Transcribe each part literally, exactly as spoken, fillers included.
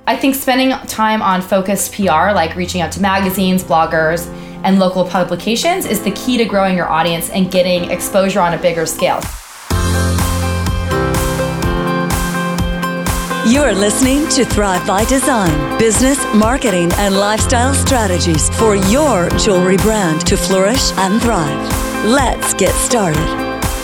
I think spending time on focused P R, like reaching out to magazines, bloggers, and local publications, is the key to growing your audience and getting exposure on a bigger scale. You are listening to Thrive by Design, business, marketing, and lifestyle strategies for your jewelry brand to flourish and thrive. Let's get started.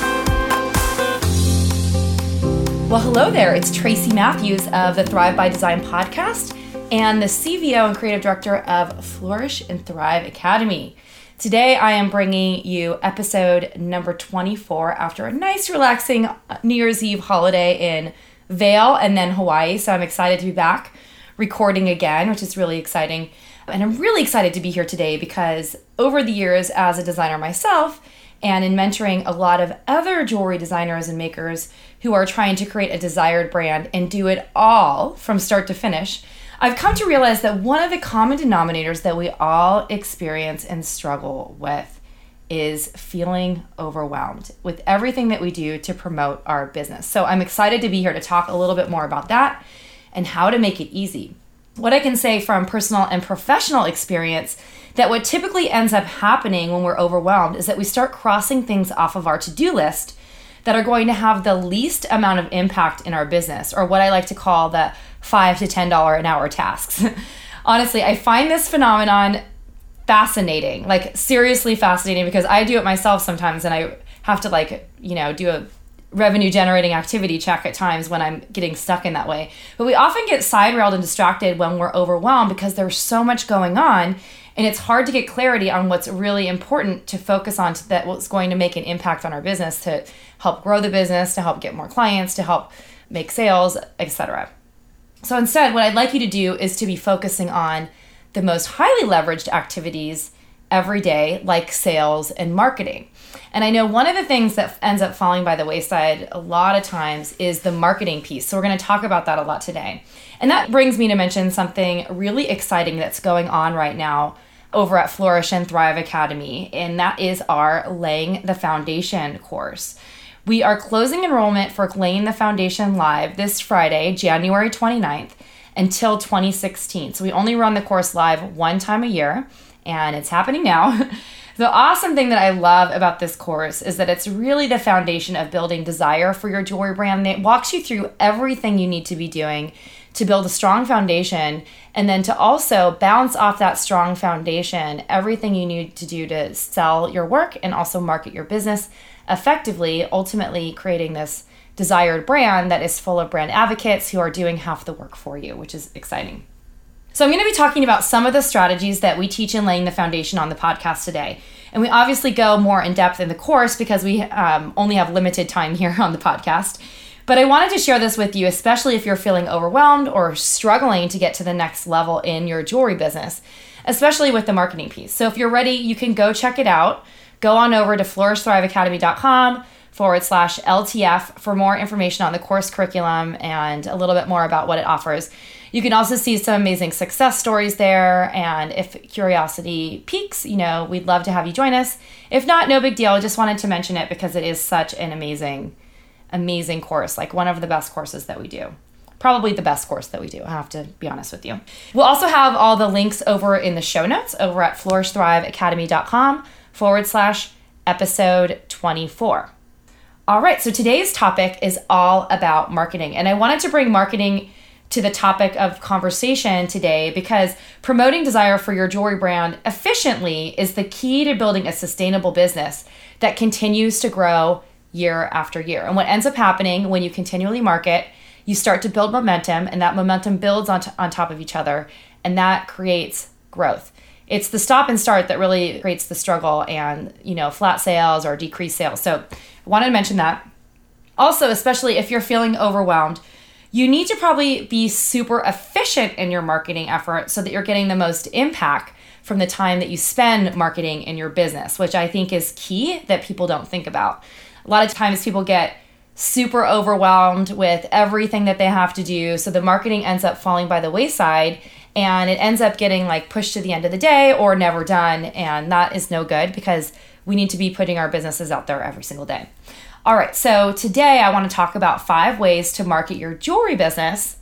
Well, hello there. It's Tracy Matthews of the Thrive by Design podcast and the C V O and creative director of Flourish and Thrive Academy. Today, I am bringing you episode number twenty-four after a nice, relaxing New Year's Eve holiday in Vail and then Hawaii. So I'm excited to be back recording again, which is really exciting. And I'm really excited to be here today because over the years as a designer myself, and in mentoring a lot of other jewelry designers and makers who are trying to create a desired brand and do it all from start to finish, I've come to realize that one of the common denominators that we all experience and struggle with is feeling overwhelmed with everything that we do to promote our business. So I'm excited to be here to talk a little bit more about that and how to make it easy. What I can say from personal and professional experience, that what typically ends up happening when we're overwhelmed is that we start crossing things off of our to-do list that are going to have the least amount of impact in our business, or what I like to call the five to ten dollars an hour tasks. Honestly, I find this phenomenon fascinating, like seriously fascinating, because I do it myself sometimes and I have to like, you know, do a revenue generating activity check at times when I'm getting stuck in that way. But we often get side railed and distracted when we're overwhelmed because there's so much going on. And it's hard to get clarity on what's really important to focus on, to that what's going to make an impact on our business, to help grow the business, to help get more clients, to help make sales, et cetera. So instead, what I'd like you to do is to be focusing on the most highly leveraged activities every day, like sales and marketing. And I know one of the things that ends up falling by the wayside a lot of times is the marketing piece. So we're going to talk about that a lot today. And that brings me to mention something really exciting that's going on right now over at Flourish and Thrive Academy, and that is our Laying the Foundation course. We are closing enrollment for Laying the Foundation live this Friday, January twenty-ninth, until twenty sixteen. So we only run the course live one time a year, and it's happening now. The awesome thing that I love about this course is that it's really the foundation of building desire for your jewelry brand. It walks you through everything you need to be doing to build a strong foundation, and then to also bounce off that strong foundation everything you need to do to sell your work and also market your business effectively, ultimately creating this desired brand that is full of brand advocates who are doing half the work for you, which is exciting. So I'm going to be talking about some of the strategies that we teach in Laying the Foundation on the podcast today. And we obviously go more in depth in the course because we um, only have limited time here on the podcast. But I wanted to share this with you, especially if you're feeling overwhelmed or struggling to get to the next level in your jewelry business, especially with the marketing piece. So if you're ready, you can go check it out. Go on over to flourishthriveacademy.com forward slash LTF for more information on the course curriculum and a little bit more about what it offers. You can also see some amazing success stories there. And if curiosity piques, you know, we'd love to have you join us. If not, no big deal. I just wanted to mention it because it is such an amazing amazing course, like one of the best courses that we do. Probably the best course that we do, I have to be honest with you. We'll also have all the links over in the show notes over at flourishthriveacademy.com forward slash episode 24. All right, so today's topic is all about marketing. And I wanted to bring marketing to the topic of conversation today because promoting desire for your jewelry brand efficiently is the key to building a sustainable business that continues to grow year after year. And what ends up happening when you continually market, you start to build momentum, and that momentum builds on, t- on top of each other, and that creates growth. It's the stop and start that really creates the struggle and, you know, flat sales or decreased sales. So I wanted to mention that. Also, especially if you're feeling overwhelmed, you need to probably be super efficient in your marketing effort so that you're getting the most impact from the time that you spend marketing in your business, which I think is key that people don't think about. A lot of times people get super overwhelmed with everything that they have to do. So the marketing ends up falling by the wayside and it ends up getting like pushed to the end of the day or never done. And that is no good because we need to be putting our businesses out there every single day. All right, so today I want to talk about five ways to market your jewelry business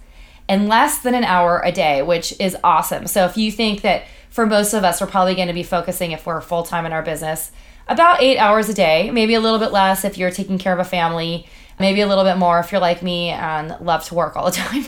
in less than an hour a day, which is awesome. So if you think that for most of us, we're probably going to be focusing, if we're full-time in our business, about eight hours a day, maybe a little bit less if you're taking care of a family, maybe a little bit more if you're like me and love to work all the time.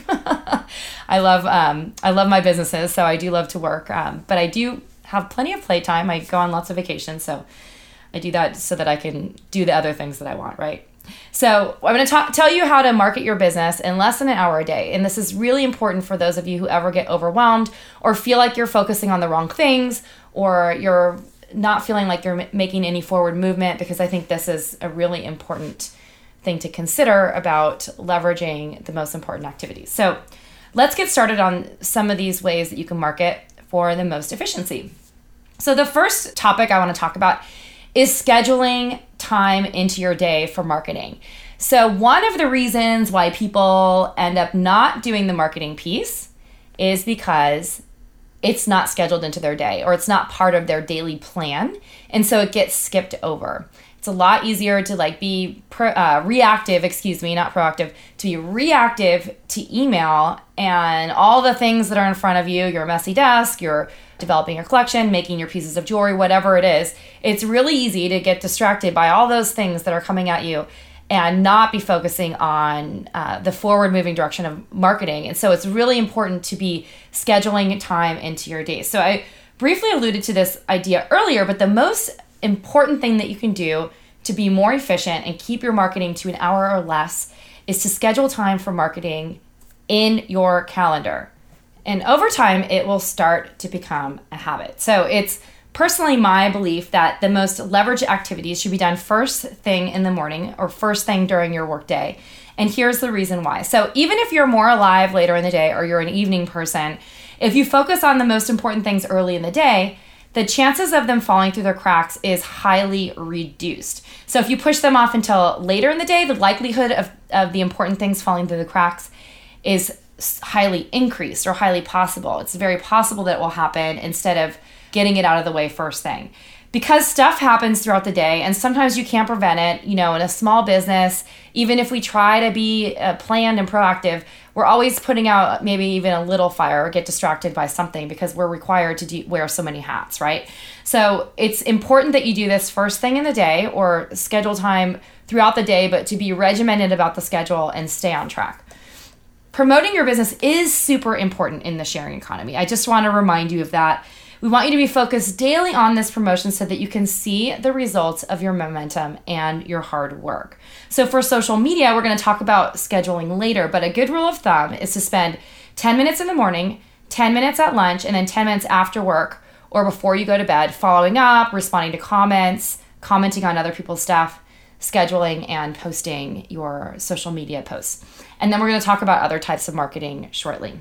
I love um, I love my businesses, so I do love to work, um, but I do have plenty of playtime. I go on lots of vacations, so I do that so that I can do the other things that I want, right? So I'm going to ta- tell you how to market your business in less than an hour a day. And this is really important for those of you who ever get overwhelmed or feel like you're focusing on the wrong things, or you're not feeling like you're m- making any forward movement, because I think this is a really important thing to consider about leveraging the most important activities. So let's get started on some of these ways that you can market for the most efficiency. So the first topic I want to talk about is scheduling time into your day for marketing. So one of the reasons why people end up not doing the marketing piece is because it's not scheduled into their day, or it's not part of their daily plan. And so it gets skipped over. It's a lot easier to like be pro, uh, reactive, excuse me, not proactive, to be reactive to email and all the things that are in front of you, your messy desk, your developing your collection, making your pieces of jewelry, whatever it is. It's really easy to get distracted by all those things that are coming at you and not be focusing on uh, the forward moving direction of marketing. And so it's really important to be scheduling time into your day. So I briefly alluded to this idea earlier, but the most important thing that you can do to be more efficient and keep your marketing to an hour or less is to schedule time for marketing in your calendar. And over time, it will start to become a habit. So it's personally my belief that the most leveraged activities should be done first thing in the morning or first thing during your workday. And here's the reason why. So even if you're more alive later in the day, or you're an evening person, if you focus on the most important things early in the day, the chances of them falling through the cracks is highly reduced. So if you push them off until later in the day, the likelihood of, of the important things falling through the cracks is highly increased, or highly possible. It's very possible that it will happen instead of getting it out of the way first thing. Because stuff happens throughout the day, and sometimes you can't prevent it. You know, in a small business, even if we try to be uh, planned and proactive, we're always putting out maybe even a little fire or get distracted by something because we're required to do, wear so many hats, right? So it's important that you do this first thing in the day, or schedule time throughout the day, but to be regimented about the schedule and stay on track. Promoting your business is super important in the sharing economy. I just want to remind you of that. We want you to be focused daily on this promotion so that you can see the results of your momentum and your hard work. So for social media, we're going to talk about scheduling later, but a good rule of thumb is to spend ten minutes in the morning, ten minutes at lunch, and then ten minutes after work or before you go to bed, following up, responding to comments, commenting on other people's stuff, scheduling, and posting your social media posts. And then we're going to talk about other types of marketing shortly.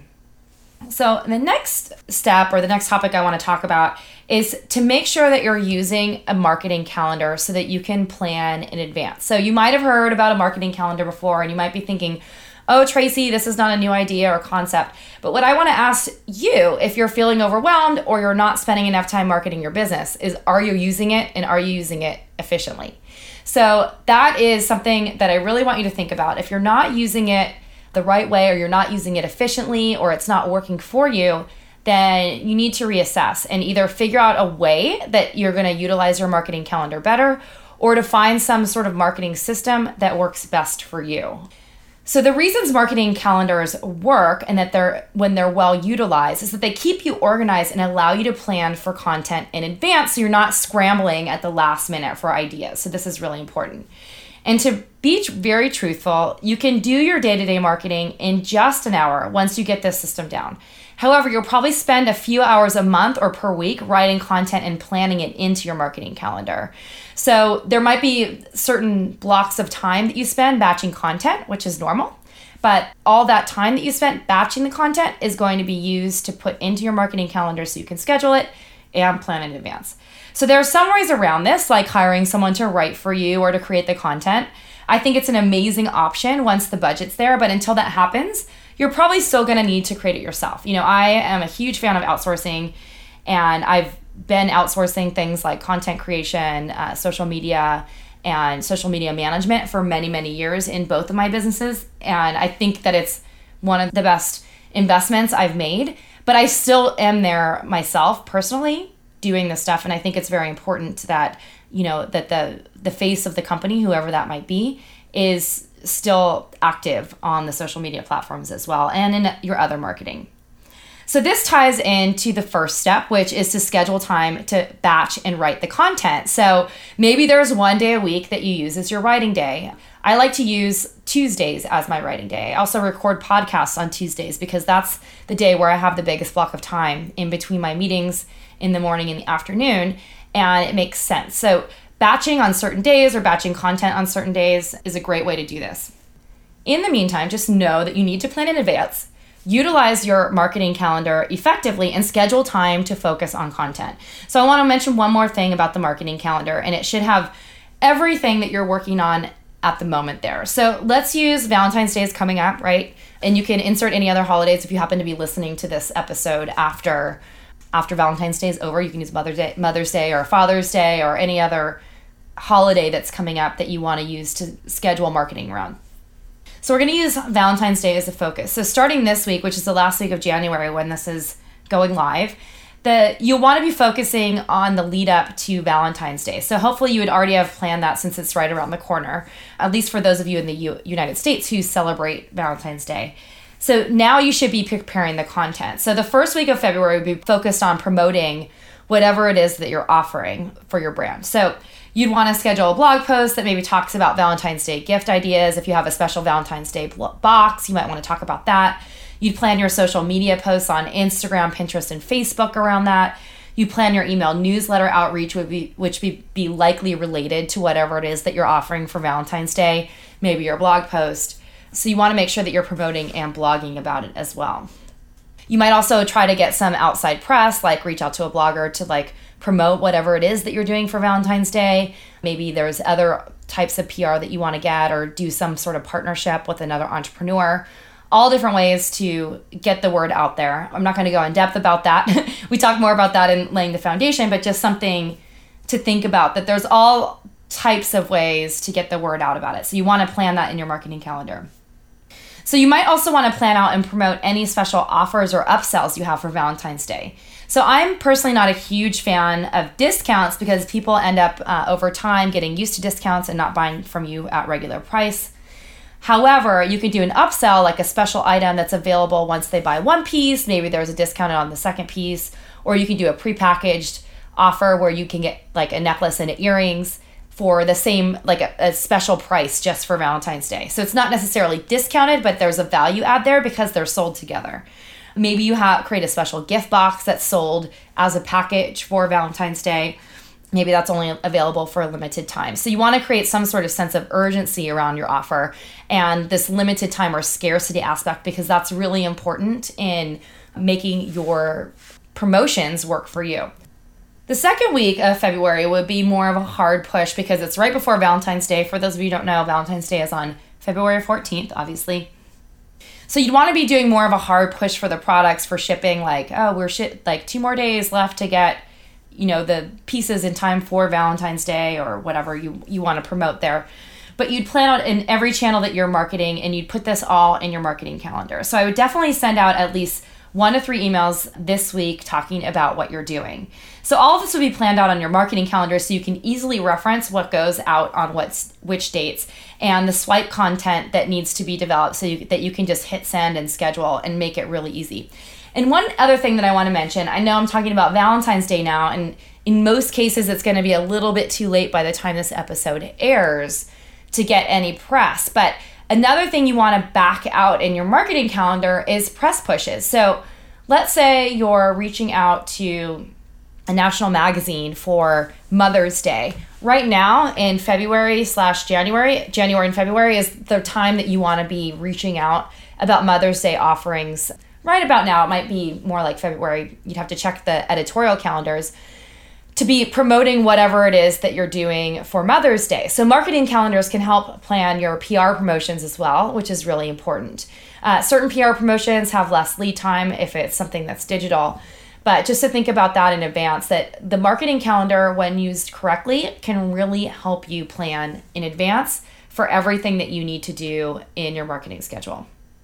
So the next step, or the next topic I want to talk about, is to make sure that you're using a marketing calendar so that you can plan in advance. So you might have heard about a marketing calendar before, and you might be thinking, oh, Tracy, this is not a new idea or concept. But what I want to ask you, if you're feeling overwhelmed or you're not spending enough time marketing your business, is are you using it, and are you using it efficiently? So that is something that I really want you to think about. If you're not using it the right way, or you're not using it efficiently, or it's not working for you, then you need to reassess and either figure out a way that you're going to utilize your marketing calendar better, or to find some sort of marketing system that works best for you. So the reasons marketing calendars work, and that they're when they're well utilized, is that they keep you organized and allow you to plan for content in advance, so you're not scrambling at the last minute for ideas. So this is really important. And to be very truthful, you can do your day-to-day marketing in just an hour once you get this system down. However, you'll probably spend a few hours a month or per week writing content and planning it into your marketing calendar. So there might be certain blocks of time that you spend batching content, which is normal. But all that time that you spent batching the content is going to be used to put into your marketing calendar so you can schedule it and plan in advance. So there are some ways around this, like hiring someone to write for you or to create the content. I think it's an amazing option once the budget's there, but until that happens, you're probably still going to need to create it yourself. You know, I am a huge fan of outsourcing, and I've been outsourcing things like content creation, uh, social media, and social media management for many, many years in both of my businesses. And I think that it's one of the best investments I've made, but I still am there myself personally doing this stuff. And I think it's very important that, you know, that the the face of the company, whoever that might be, is still active on the social media platforms as well and in your other marketing. So this ties into the first step, which is to schedule time to batch and write the content. So maybe there's one day a week that you use as your writing day. I like to use Tuesdays as my writing day. I also record podcasts on Tuesdays because that's the day where I have the biggest block of time in between my meetings in the morning and the afternoon, and it makes sense. So batching on certain days or batching content on certain days is a great way to do this. In the meantime, just know that you need to plan in advance. Utilize your marketing calendar effectively and schedule time to focus on content. So I want to mention one more thing about the marketing calendar, and it should have everything that you're working on at the moment there. So let's use Valentine's Day is coming up, right? And you can insert any other holidays if you happen to be listening to this episode after after Valentine's Day is over. You can use Mother's Day, Mother's Day or Father's Day or any other holiday that's coming up that you want to use to schedule marketing around. So we're going to use Valentine's Day as a focus. So starting this week, which is the last week of January when this is going live, the you'll want to be focusing on the lead up to Valentine's Day. So hopefully you would already have planned that since it's right around the corner, at least for those of you in the U- United States who celebrate Valentine's Day. So now you should be preparing the content. So the first week of February would be focused on promoting whatever it is that you're offering for your brand. So you'd want to schedule a blog post that maybe talks about Valentine's Day gift ideas. If you have a special Valentine's Day box, you might want to talk about that. You'd plan your social media posts on Instagram, Pinterest, and Facebook around that. You plan your email newsletter outreach, would be, which would be likely related to whatever it is that you're offering for Valentine's Day, maybe your blog post. So you want to make sure that you're promoting and blogging about it as well. You might also try to get some outside press, like reach out to a blogger to like promote whatever it is that you're doing for Valentine's Day. Maybe there's other types of P R that you want to get, or do some sort of partnership with another entrepreneur. All different ways to get the word out there. I'm not going to go in depth about that. We talk more about that in laying the foundation, but just something to think about, that there's all types of ways to get the word out about it. So you want to plan that in your marketing calendar. So you might also want to plan out and promote any special offers or upsells you have for Valentine's Day. So I'm personally not a huge fan of discounts because people end up uh, over time getting used to discounts and not buying from you at regular price. However, you could do an upsell, like a special item that's available once they buy one piece. Maybe there's a discount on the second piece, or you can do a prepackaged offer where you can get like a necklace and earrings for the same, like a, a special price just for Valentine's Day. So it's not necessarily discounted, but there's a value add there because they're sold together. Maybe you have create a special gift box that's sold as a package for Valentine's Day. Maybe that's only available for a limited time. So you want to create some sort of sense of urgency around your offer and this limited time or scarcity aspect, because that's really important in making your promotions work for you. The second week of February would be more of a hard push because it's right before Valentine's Day. For those of you who don't know, Valentine's Day is on February fourteenth, obviously. So you'd want to be doing more of a hard push for the products for shipping, like, oh, we're shit, like two more days left to get, you know, the pieces in time for Valentine's Day or whatever you, you want to promote there. But you'd plan out in every channel that you're marketing, and you'd put this all in your marketing calendar. So I would definitely send out at least one to three emails this week talking about what you're doing. So all of this will be planned out on your marketing calendar so you can easily reference what goes out on what's, which dates, and the swipe content that needs to be developed so you, that you can just hit send and schedule and make it really easy. And one other thing that I want to mention, I know I'm talking about Valentine's Day now, and in most cases it's going to be a little bit too late by the time this episode airs to get any press, but another thing you want to back out in your marketing calendar is press pushes. So let's say you're reaching out to a national magazine for Mother's Day. Right now in February slash January, January and February is the time that you want to be reaching out about Mother's Day offerings. Right about now, it might be more like February. You'd have to check the editorial calendars to be promoting whatever it is that you're doing for Mother's Day. So marketing calendars can help plan your P R promotions as well, which is really important. Uh, certain P R promotions have less lead time if it's something that's digital, but just to think about that in advance, that the marketing calendar, when used correctly, can really help you plan in advance for everything that you need to do in your marketing schedule.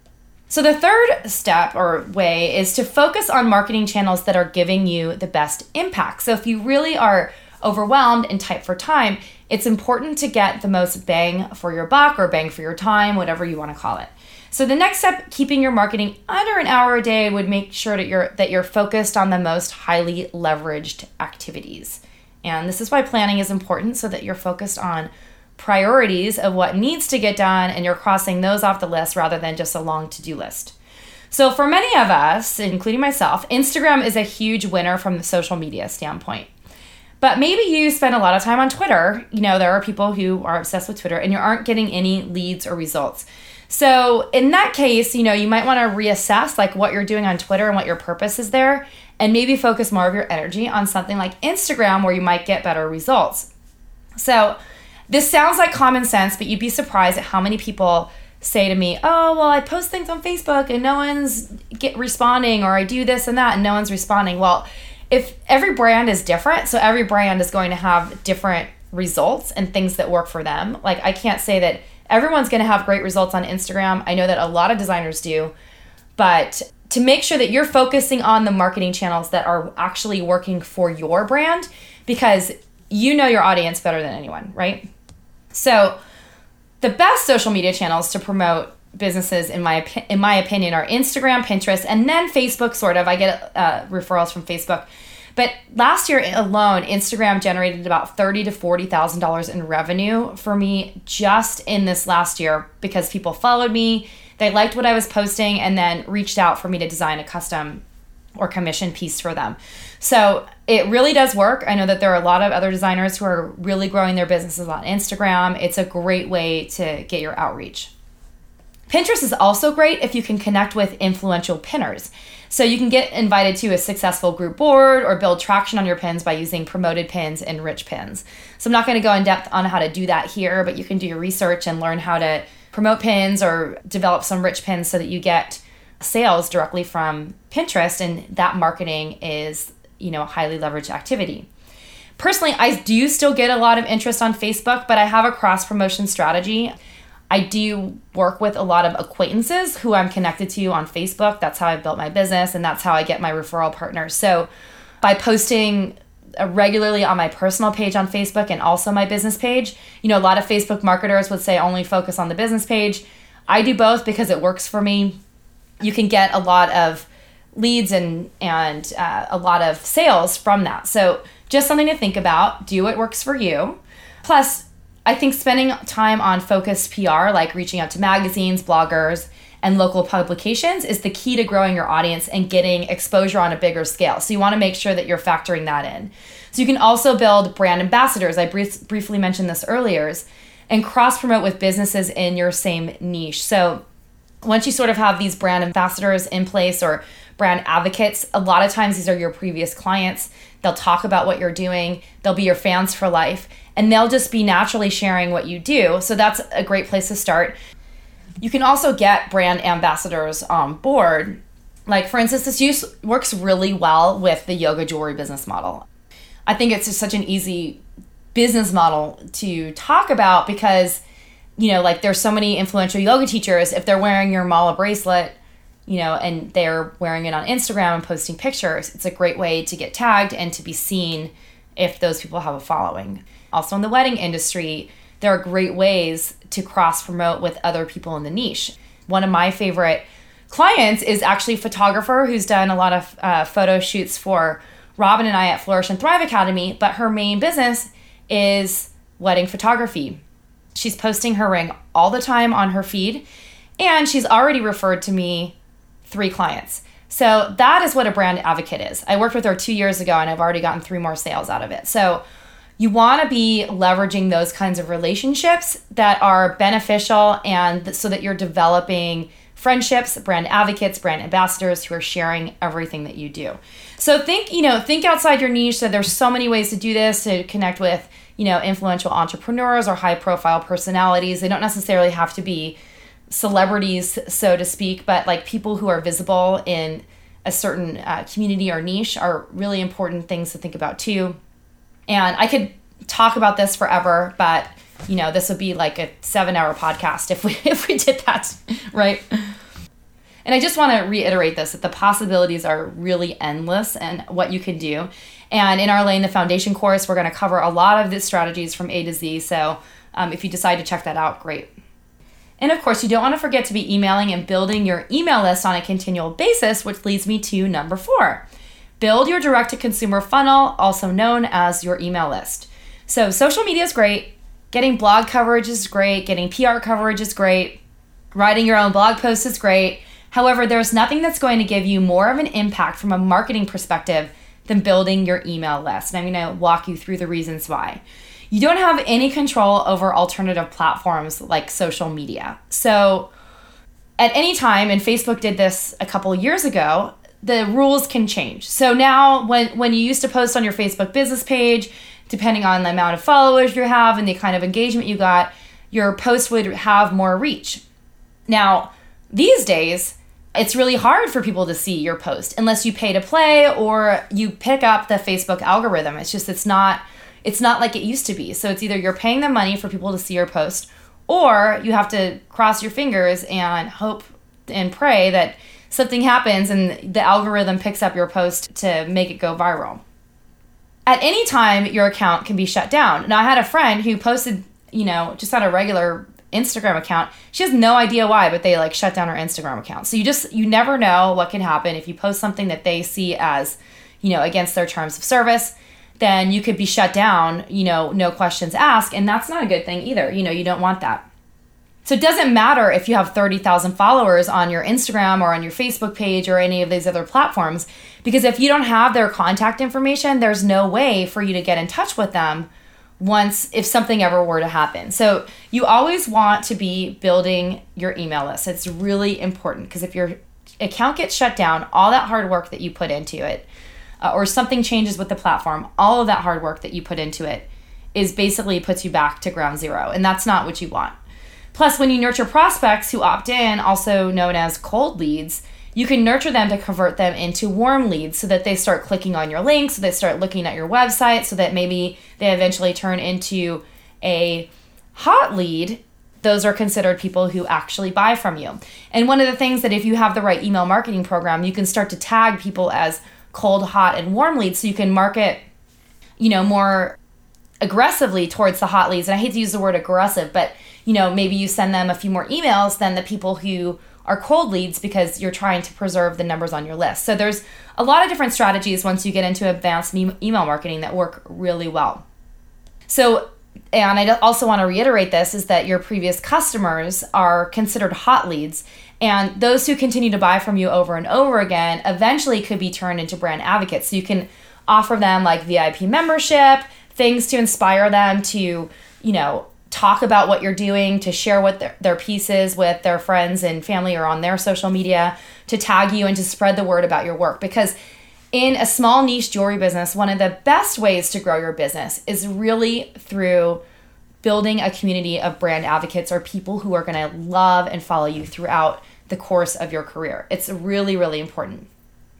So the third step or way is to focus on marketing channels that are giving you the best impact. So if you really are overwhelmed and tight for time, it's important to get the most bang for your buck or bang for your time, whatever you want to call it. So the next step, keeping your marketing under an hour a day, would make sure that you're that you're focused on the most highly leveraged activities. And this is why planning is important, so that you're focused on priorities of what needs to get done and you're crossing those off the list rather than just a long to-do list. So for many of us, including myself, Instagram is a huge winner from the social media standpoint. But maybe you spend a lot of time on Twitter. You know, there are people who are obsessed with Twitter and you aren't getting any leads or results. So in that case, you know, you might want to reassess like what you're doing on Twitter and what your purpose is there, and maybe focus more of your energy on something like Instagram where you might get better results. So this sounds like common sense, but you'd be surprised at how many people say to me, oh, well, I post things on Facebook and no one's get responding, or I do this and that and no one's responding. Well, if every brand is different, so every brand is going to have different results and things that work for them. Like, I can't say that everyone's going to have great results on Instagram. I know that a lot of designers do, but to make sure that you're focusing on the marketing channels that are actually working for your brand, because you know your audience better than anyone, right? So the best social media channels to promote businesses, in my in my opinion, are Instagram, Pinterest, and then Facebook, sort of. I get uh, referrals from Facebook. But last year alone, Instagram generated about thirty thousand to forty thousand dollars in revenue for me just in this last year, because people followed me, they liked what I was posting, and then reached out for me to design a custom or commission piece for them. So it really does work. I know that there are a lot of other designers who are really growing their businesses on Instagram. It's a great way to get your outreach. Pinterest is also great if you can connect with influential pinners. So you can get invited to a successful group board or build traction on your pins by using promoted pins and rich pins. So I'm not going to go in depth on how to do that here, but you can do your research and learn how to promote pins or develop some rich pins so that you get sales directly from Pinterest, and that marketing is, you know, a highly leveraged activity. Personally, I do still get a lot of interest on Facebook, but I have a cross promotion strategy. I do work with a lot of acquaintances who I'm connected to on Facebook. That's how I built my business, and that's how I get my referral partners. So by posting regularly on my personal page on Facebook and also my business page, you know, a lot of Facebook marketers would say only focus on the business page. I do both because it works for me. You can get a lot of leads and and uh, a lot of sales from that. So just something to think about. Do what works for you. Plus, I think spending time on focused P R, like reaching out to magazines, bloggers, and local publications, is the key to growing your audience and getting exposure on a bigger scale. So you want to make sure that you're factoring that in. So you can also build brand ambassadors. I brief, briefly mentioned this earlier, and cross-promote with businesses in your same niche. So once you sort of have these brand ambassadors in place or brand advocates, a lot of times these are your previous clients. They'll talk about what you're doing. They'll be your fans for life, and they'll just be naturally sharing what you do. So that's a great place to start. You can also get brand ambassadors on board. Like, for instance, this use works really well with the yoga jewelry business model. I think it's just such an easy business model to talk about because, you know, like there's so many influential yoga teachers. If they're wearing your mala bracelet, you know, and they're wearing it on Instagram and posting pictures, it's a great way to get tagged and to be seen if those people have a following. Also in the wedding industry, there are great ways to cross-promote with other people in the niche. One of my favorite clients is actually a photographer who's done a lot of uh, photo shoots for Robin and I at Flourish and Thrive Academy, but her main business is wedding photography. She's posting her ring all the time on her feed, and she's already referred to me three clients. So that is what a brand advocate is. I worked with her two years ago, and I've already gotten three more sales out of it. So you want to be leveraging those kinds of relationships that are beneficial, and so that you're developing friendships, brand advocates, brand ambassadors who are sharing everything that you do. So think, you know, think outside your niche. So there's so many ways to do this, to connect with, you know, influential entrepreneurs or high profile personalities. They don't necessarily have to be celebrities, so to speak, but like people who are visible in a certain uh, community or niche are really important things to think about too. And I could talk about this forever, but you know, this would be like a seven hour podcast if we if we did that, right? And I just want to reiterate this, that the possibilities are really endless and what you can do. And in our Laying the Foundation course, we're going to cover a lot of the strategies from A to Z. So um, if you decide to check that out, great. And of course, you don't want to forget to be emailing and building your email list on a continual basis, which leads me to number four. Build your direct-to-consumer funnel, also known as your email list. So social media is great. Getting blog coverage is great. Getting P R coverage is great. Writing your own blog posts is great. However, there's nothing that's going to give you more of an impact from a marketing perspective than building your email list. And I'm going to walk you through the reasons why. You don't have any control over alternative platforms like social media. So at any time, and Facebook did this a couple of years ago, the rules can change. So now when, when you used to post on your Facebook business page, depending on the amount of followers you have and the kind of engagement you got, your post would have more reach. Now, these days, it's really hard for people to see your post unless you pay to play or you pick up the Facebook algorithm. It's just, it's not, it's not like it used to be. So it's either you're paying them money for people to see your post, or you have to cross your fingers and hope and pray that something happens and the algorithm picks up your post to make it go viral. At any time, your account can be shut down. Now, I had a friend who posted, you know, just on a regular Instagram account. She has no idea why, but they like shut down her Instagram account. So you just, you never know what can happen. If you post something that they see as, you know, against their terms of service, then you could be shut down, you know, no questions asked. And that's not a good thing either. You know, you don't want that. So it doesn't matter if you have thirty thousand followers on your Instagram or on your Facebook page or any of these other platforms, because if you don't have their contact information, there's no way for you to get in touch with them once, if something ever were to happen. So you always want to be building your email list. It's really important, because if your account gets shut down, all that hard work that you put into it, uh, or something changes with the platform, all of that hard work that you put into it is basically puts you back to ground zero. And that's not what you want. Plus, when you nurture prospects who opt in, also known as cold leads, you can nurture them to convert them into warm leads so that they start clicking on your links, so they start looking at your website, so that maybe they eventually turn into a hot lead. Those are considered people who actually buy from you. And one of the things that if you have the right email marketing program, you can start to tag people as cold, hot, and warm leads, so you can market, you know, more aggressively towards the hot leads. And I hate to use the word aggressive, but you know, maybe you send them a few more emails than the people who are cold leads, because you're trying to preserve the numbers on your list. So there's a lot of different strategies once you get into advanced e- email marketing that work really well. So, and I also want to reiterate this, is that your previous customers are considered hot leads, and those who continue to buy from you over and over again eventually could be turned into brand advocates. So you can offer them like V I P membership, things to inspire them to, you know, talk about what you're doing, to share what their, their pieces with their friends and family or on their social media, to tag you and to spread the word about your work. Because in a small niche jewelry business, one of the best ways to grow your business is really through building a community of brand advocates, or people who are going to love and follow you throughout the course of your career. It's really, really important.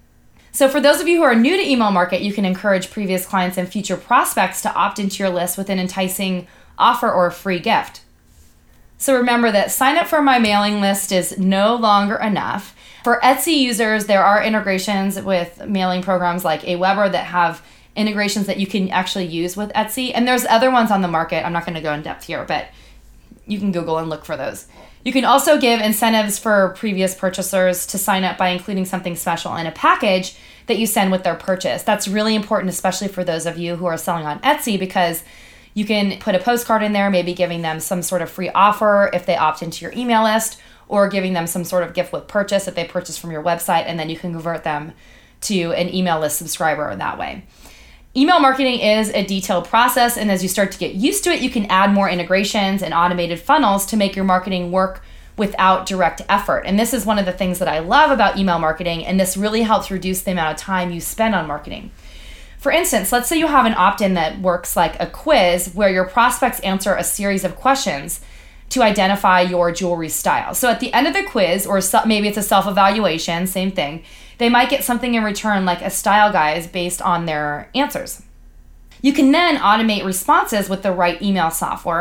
So for those of you who are new to email market, you can encourage previous clients and future prospects to opt into your list with an enticing offer or a free gift. So remember that sign up for my mailing list is no longer enough. For Etsy users, there are integrations with mailing programs like Aweber that have integrations that you can actually use with Etsy. And there's other ones on the market. I'm not going to go in depth here, but you can Google and look for those. You can also give incentives for previous purchasers to sign up by including something special in a package that you send with their purchase. That's really important, especially for those of you who are selling on Etsy, because you can put a postcard in there, maybe giving them some sort of free offer if they opt into your email list, or giving them some sort of gift with purchase if they purchase from your website, and then you can convert them to an email list subscriber that way. Email marketing is a detailed process, and as you start to get used to it, you can add more integrations and automated funnels to make your marketing work without direct effort. And this is one of the things that I love about email marketing, and this really helps reduce the amount of time you spend on marketing. For instance, let's say you have an opt-in that works like a quiz where your prospects answer a series of questions to identify your jewelry style. So at the end of the quiz, or maybe it's a self-evaluation, same thing, they might get something in return like a style guide based on their answers. You can then automate responses with the right email software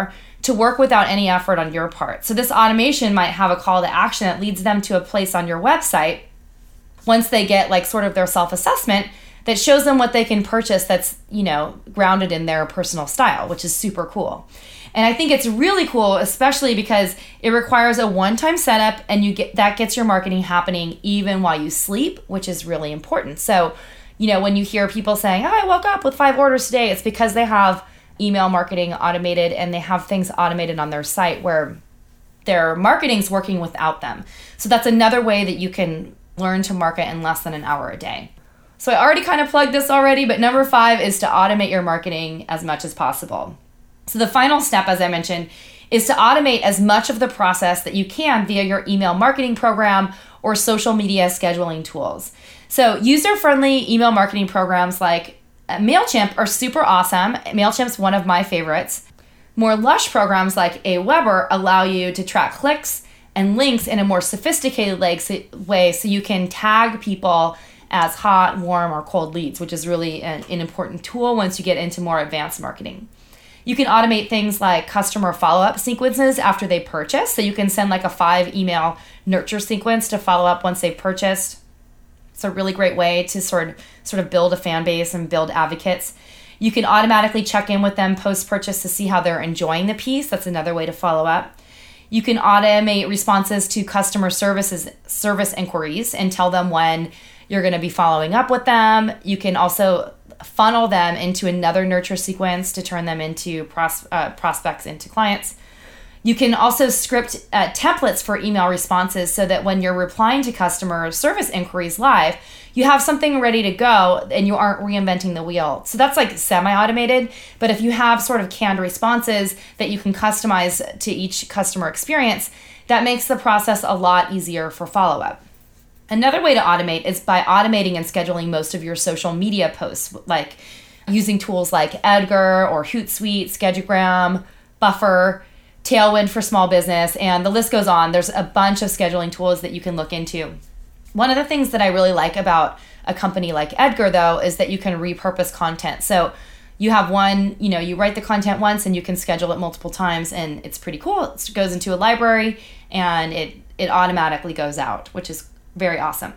to work without any effort on your part. So this automation might have a call to action that leads them to a place on your website once they get like sort of their self-assessment that shows them what they can purchase that's, you know, grounded in their personal style, which is super cool. And I think it's really cool, especially because it requires a one-time setup and you get that gets your marketing happening even while you sleep, which is really important. So, you know, when you hear people saying, oh, I woke up with five orders today, it's because they have email marketing automated and they have things automated on their site where their marketing's working without them. So that's another way that you can learn to market in less than an hour a day. So I already kind of plugged this already, but number five is to automate your marketing as much as possible. So the final step, as I mentioned, is to automate as much of the process that you can via your email marketing program or social media scheduling tools. So user-friendly email marketing programs like MailChimp are super awesome. MailChimp's one of my favorites. More lush programs like Aweber allow you to track clicks and links in a more sophisticated way so you can tag people as hot, warm, or cold leads, which is really an, an important tool once you get into more advanced marketing. You can automate things like customer follow-up sequences after they purchase. So you can send like a five email nurture sequence to follow up once they've purchased. It's a really great way to sort of, sort of build a fan base and build advocates. You can automatically check in with them post-purchase to see how they're enjoying the piece. That's another way to follow up. You can automate responses to customer services service inquiries and tell them when you're going to be following up with them. You can also funnel them into another nurture sequence to turn them into pros- uh, prospects into clients. You can also script uh, templates for email responses so that when you're replying to customer service inquiries live, you have something ready to go and you aren't reinventing the wheel. So that's like semi-automated, but if you have sort of canned responses that you can customize to each customer experience, that makes the process a lot easier for follow-up. Another way to automate is by automating and scheduling most of your social media posts, like using tools like Edgar or Hootsuite, Schedugram, Buffer, Tailwind for small business, and the list goes on. There's a bunch of scheduling tools that you can look into. One of the things that I really like about a company like Edgar, though, is that you can repurpose content. So you have one, you know, you write the content once and you can schedule it multiple times, and it's pretty cool. It goes into a library and it it automatically goes out, which is very awesome.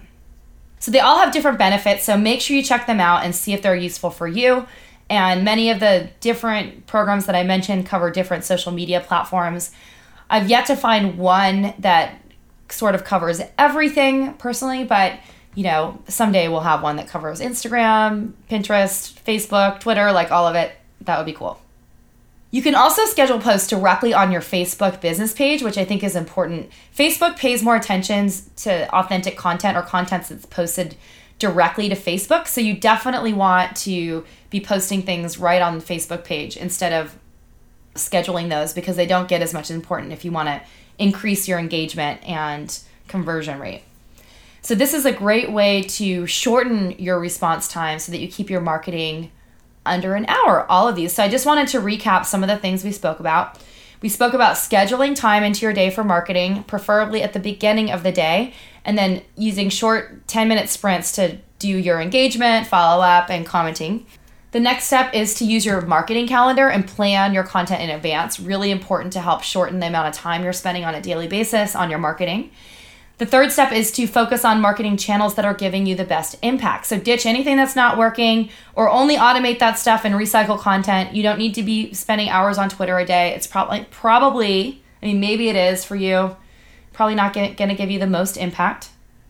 So they all have different benefits, so make sure you check them out and see if they're useful for you. And many of the different programs that I mentioned cover different social media platforms. I've yet to find one that sort of covers everything personally, but you know, someday we'll have one that covers Instagram, Pinterest, Facebook, Twitter, like all of it. That would be cool. You can also schedule posts directly on your Facebook business page, which I think is important. Facebook pays more attention to authentic content or content that's posted directly to Facebook. So you definitely want to be posting things right on the Facebook page instead of scheduling those, because they don't get as much important if you want to increase your engagement and conversion rate. So this is a great way to shorten your response time so that you keep your marketing under an hour, all of these. So I just wanted to recap some of the things we spoke about. We spoke about scheduling time into your day for marketing, preferably at the beginning of the day, and then using short ten-minute sprints to do your engagement, follow-up, and commenting. The next step is to use your marketing calendar and plan your content in advance. Really important to help shorten the amount of time you're spending on a daily basis on your marketing. The third step is to focus on marketing channels that are giving you the best impact. So ditch anything that's not working or only automate that stuff and recycle content. You don't need to be spending hours on Twitter a day. It's probably, probably, I mean, maybe it is for you, probably not going to give you the most impact.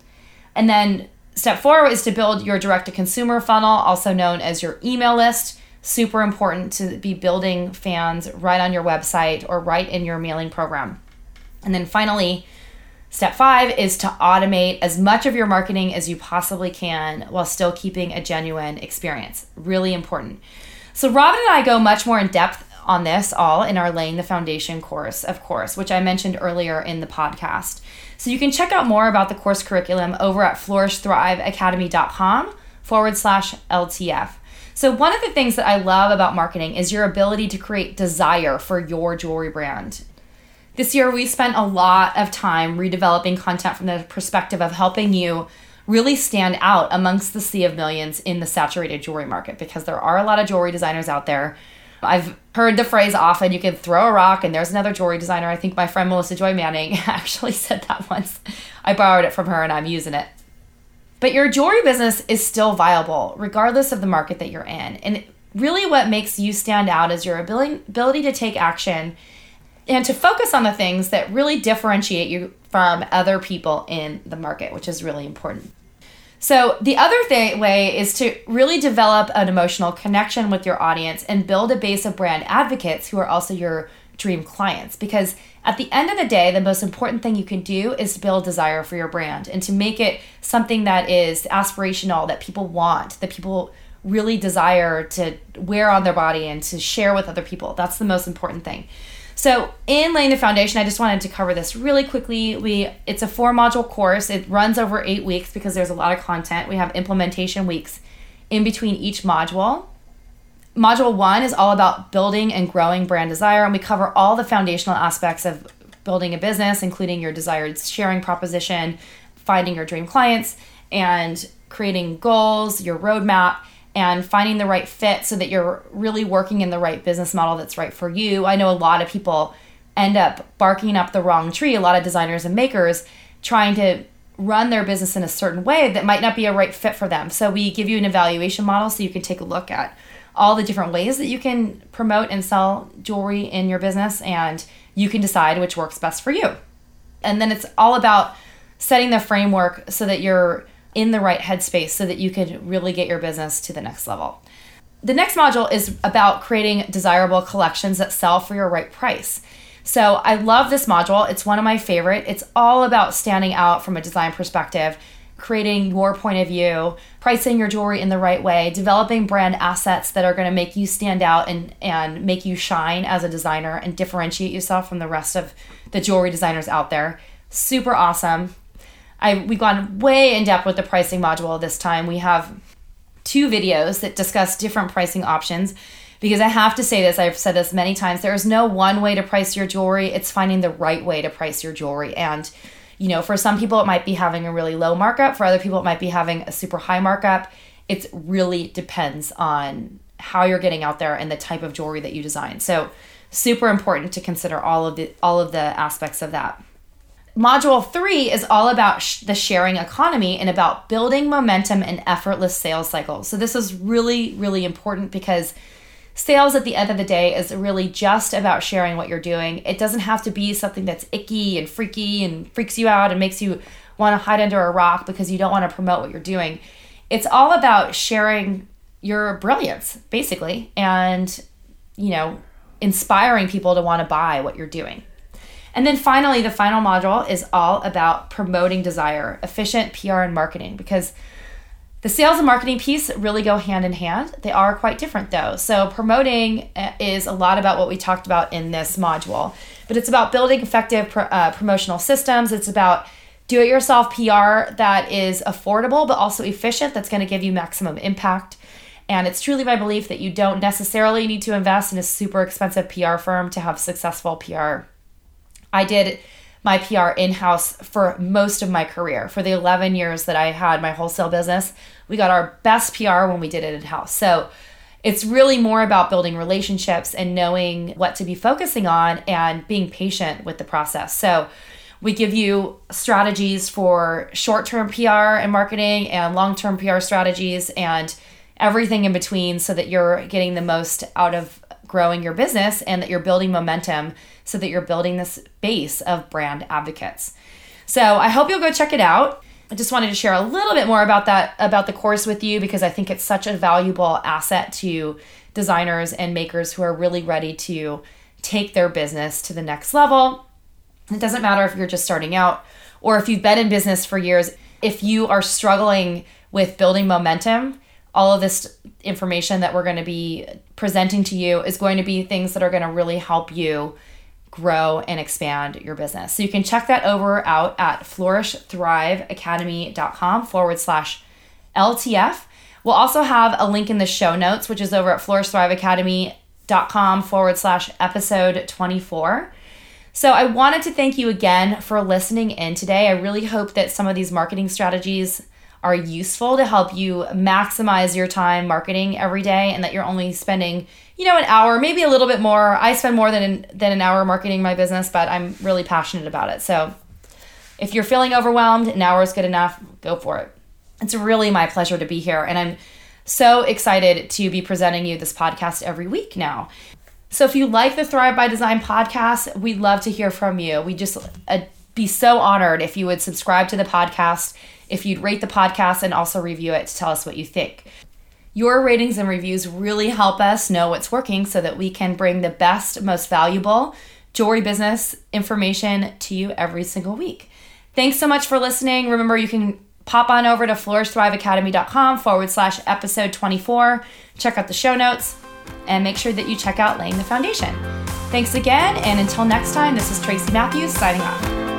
And then step four is to build your direct-to-consumer funnel, also known as your email list. Super important to be building fans right on your website or right in your mailing program. And then finally, step five is to automate as much of your marketing as you possibly can while still keeping a genuine experience. Really important. So Robin and I go much more in depth on this all in our Laying the Foundation course, of course, which I mentioned earlier in the podcast. So you can check out more about the course curriculum over at flourishthriveacademy.com forward slash LTF. So one of the things that I love about marketing is your ability to create desire for your jewelry brand. This year, we spent a lot of time redeveloping content from the perspective of helping you really stand out amongst the sea of millions in the saturated jewelry market, because there are a lot of jewelry designers out there. I've heard the phrase often, you can throw a rock and there's another jewelry designer. I think my friend Melissa Joy Manning actually said that once. I borrowed it from her and I'm using it. But your jewelry business is still viable regardless of the market that you're in. And really what makes you stand out is your ability, ability to take action and to focus on the things that really differentiate you from other people in the market, which is really important. So the other thing, way is to really develop an emotional connection with your audience and build a base of brand advocates who are also your dream clients. Because at the end of the day, the most important thing you can do is to build desire for your brand and to make it something that is aspirational, that people want, that people really desire to wear on their body and to share with other people. That's the most important thing. So in laying the foundation, I just wanted to cover this really quickly. We It's a four module course. It runs over eight weeks because there's a lot of content. We have implementation weeks in between each module. Module one is all about building and growing brand desire, and we cover all the foundational aspects of building a business, including your desired sharing proposition, finding your dream clients, and creating goals, your roadmap, and finding the right fit so that you're really working in the right business model that's right for you. I know a lot of people end up barking up the wrong tree, a lot of designers and makers trying to run their business in a certain way that might not be a right fit for them. So we give you an evaluation model so you can take a look at all the different ways that you can promote and sell jewelry in your business, and you can decide which works best for you. And then it's all about setting the framework so that you're in the right headspace so that you can really get your business to the next level. The next module is about creating desirable collections that sell for your right price. So I love this module. It's one of my favorite. It's all about standing out from a design perspective, creating your point of view, pricing your jewelry in the right way, developing brand assets that are going to make you stand out and, and make you shine as a designer and differentiate yourself from the rest of the jewelry designers out there. Super awesome. I, we've gone way in depth with the pricing module this time. We have two videos that discuss different pricing options because I have to say this, I've said this many times, there is no one way to price your jewelry. It's finding the right way to price your jewelry. And, you know, for some people it might be having a really low markup. For other people it might be having a super high markup. It really depends on how you're getting out there and the type of jewelry that you design. So super important to consider all of the all of the aspects of that. Module three is all about sh- the sharing economy and about building momentum and effortless sales cycles. So this is really, really important because sales at the end of the day is really just about sharing what you're doing. It doesn't have to be something that's icky and freaky and freaks you out and makes you want to hide under a rock because you don't want to promote what you're doing. It's all about sharing your brilliance, basically, and, you know, inspiring people to want to buy what you're doing. And then finally, the final module is all about promoting desire, efficient P R and marketing, because the sales and marketing piece really go hand in hand. They are quite different though. So promoting is a lot about what we talked about in this module, but it's about building effective pro- uh, promotional systems. It's about do-it-yourself P R that is affordable, but also efficient, that's going to give you maximum impact. And it's truly my belief that you don't necessarily need to invest in a super expensive P R firm to have successful P R. I did my P R in-house for most of my career. For the eleven years that I had my wholesale business, we got our best P R when we did it in-house. So it's really more about building relationships and knowing what to be focusing on and being patient with the process. So we give you strategies for short-term P R and marketing and long-term P R strategies and everything in between so that you're getting the most out of growing your business and that you're building momentum so that you're building this base of brand advocates. So I hope you'll go check it out. I just wanted to share a little bit more about that, about the course with you, because I think it's such a valuable asset to designers and makers who are really ready to take their business to the next level. It doesn't matter if you're just starting out or if you've been in business for years. If you are struggling with building momentum, all of this information that we're going to be presenting to you is going to be things that are going to really help you grow and expand your business. So you can check that over out at flourishthriveacademy.com forward slash LTF. We'll also have a link in the show notes, which is over at flourishthriveacademy.com forward slash episode 24. So I wanted to thank you again for listening in today. I really hope that some of these marketing strategies are useful to help you maximize your time marketing every day, and that you're only spending, you know, an hour, maybe a little bit more. I spend more than, than an hour marketing my business, but I'm really passionate about it. So if you're feeling overwhelmed, an hour is good enough, go for it. It's really my pleasure to be here. And I'm so excited to be presenting you this podcast every week now. So if you like the Thrive by Design podcast, we'd love to hear from you. We just uh, be so honored if you would subscribe to the podcast, if you'd rate the podcast and also review it to tell us what you think. Your ratings and reviews really help us know what's working so that we can bring the best, most valuable jewelry business information to you every single week. Thanks so much for listening. Remember, you can pop on over to flourishthriveacademy.com forward slash episode 24. Check out the show notes and make sure that you check out Laying the Foundation. Thanks again. And until next time, this is Tracy Matthews signing off.